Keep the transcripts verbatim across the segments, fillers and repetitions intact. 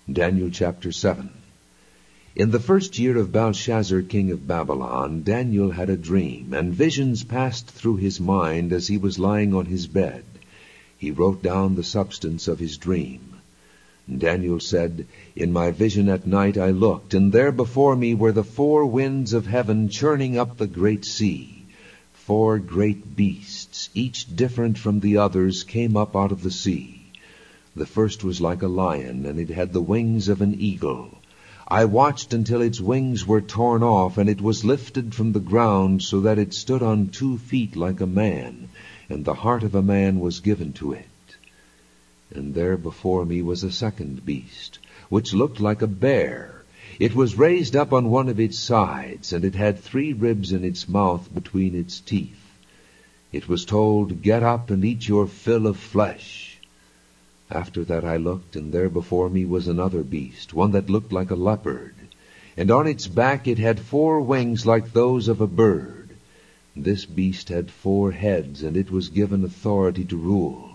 Daniel chapter seven. In the first year of Belshazzar king of Babylon, Daniel had a dream, and visions passed through his mind as he was lying on his bed. He wrote down the substance of his dream. Daniel said, In my vision at night I looked, and there before me were the four winds of heaven churning up the great sea. Four great beasts, each different from the others, came up out of the sea. The first was like a lion, and it had the wings of an eagle. I watched until its wings were torn off, and it was lifted from the ground so that it stood on two feet like a man, and the heart of a man was given to it. And there before me was a second beast, which looked like a bear. It was raised up on one of its sides, and it had three ribs in its mouth between its teeth. It was told, Get up and eat your fill of flesh. After that I looked, and there before me was another beast, one that looked like a leopard. And on its back it had four wings like those of a bird. This beast had four heads, and it was given authority to rule.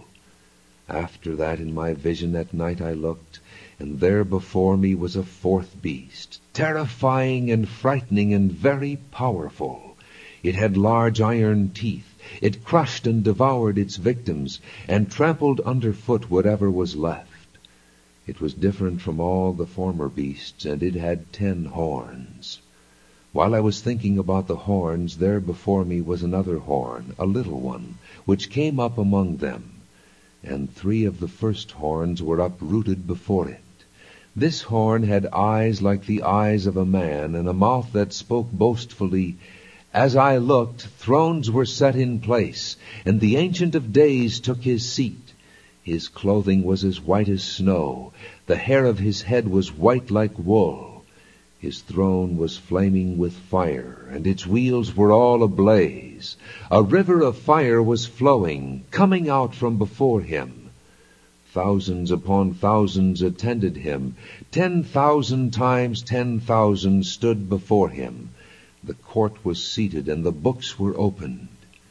After that in my vision at night I looked, and there before me was a fourth beast, terrifying and frightening and very powerful. It had large iron teeth. It crushed and devoured its victims, and trampled underfoot whatever was left. It was different from all the former beasts, and it had ten horns. While I was thinking about the horns, there before me was another horn, a little one, which came up among them. And three of the first horns were uprooted before it. This horn had eyes like the eyes of a man, and a mouth that spoke boastfully. As I looked, thrones were set in place, and the Ancient of Days took his seat. His clothing was as white as snow. The hair of his head was white like wool. His throne was flaming with fire, and its wheels were all ablaze. A river of fire was flowing, coming out from before him. Thousands upon thousands attended him. Ten thousand times ten thousand stood before him. The court was seated, and the books were opened.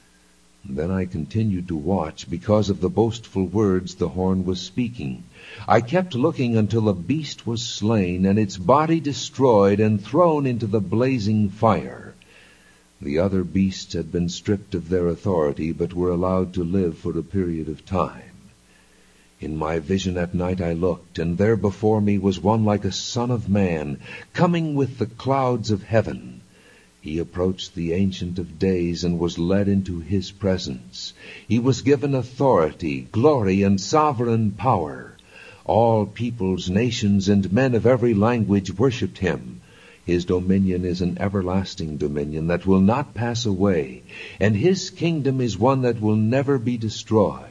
Then I continued to watch, because of the boastful words the horn was speaking. I kept looking until the beast was slain, and its body destroyed and thrown into the blazing fire. The other beasts had been stripped of their authority, but were allowed to live for a period of time. In my vision at night I looked, and there before me was one like a son of man, coming with the clouds of heaven. He approached the Ancient of Days and was led into his presence. He was given authority, glory, and sovereign power. All peoples, nations, and men of every language worshipped him. His dominion is an everlasting dominion that will not pass away, and his kingdom is one that will never be destroyed.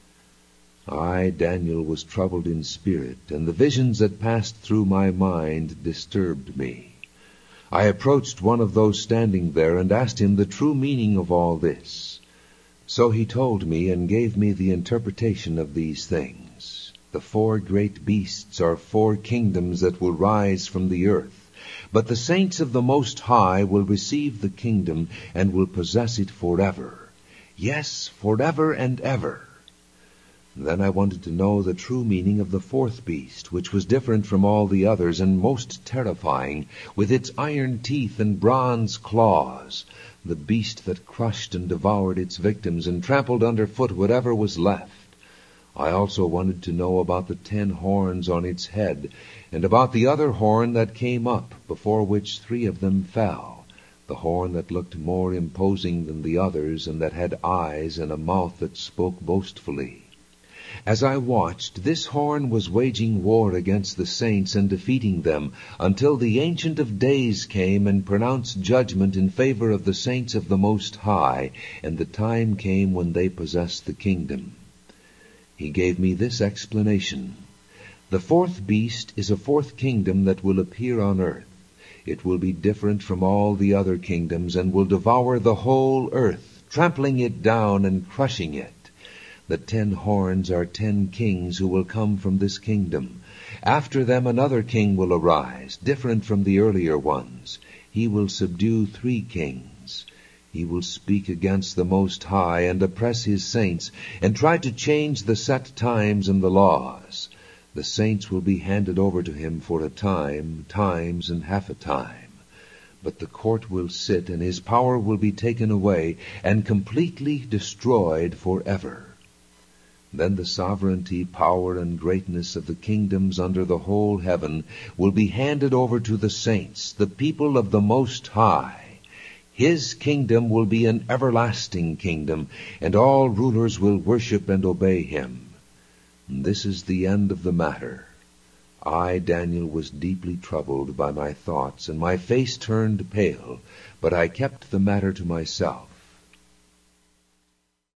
I, Daniel, was troubled in spirit, and the visions that passed through my mind disturbed me. I approached one of those standing there and asked him the true meaning of all this. So he told me and gave me the interpretation of these things. The four great beasts are four kingdoms that will rise from the earth, but the saints of the Most High will receive the kingdom and will possess it forever. Yes, forever and ever. Then I wanted to know the true meaning of the fourth beast, which was different from all the others and most terrifying, with its iron teeth and bronze claws, the beast that crushed and devoured its victims and trampled underfoot whatever was left. I also wanted to know about the ten horns on its head, and about the other horn that came up, before which three of them fell, the horn that looked more imposing than the others, and that had eyes and a mouth that spoke boastfully. As I watched, this horn was waging war against the saints and defeating them, until the Ancient of Days came and pronounced judgment in favor of the saints of the Most High, and the time came when they possessed the kingdom. He gave me this explanation. The fourth beast is a fourth kingdom that will appear on earth. It will be different from all the other kingdoms, and will devour the whole earth, trampling it down and crushing it. The ten horns are ten kings who will come from this kingdom. After them another king will arise, different from the earlier ones. He will subdue three kings. He will speak against the Most High and oppress his saints, and try to change the set times and the laws. The saints will be handed over to him for a time, times, and half a time. But the court will sit, and his power will be taken away, and completely destroyed forever. Then the sovereignty, power, and greatness of the kingdoms under the whole heaven will be handed over to the saints, the people of the Most High. His kingdom will be an everlasting kingdom, and all rulers will worship and obey him. This is the end of the matter. I, Daniel, was deeply troubled by my thoughts, and my face turned pale, but I kept the matter to myself.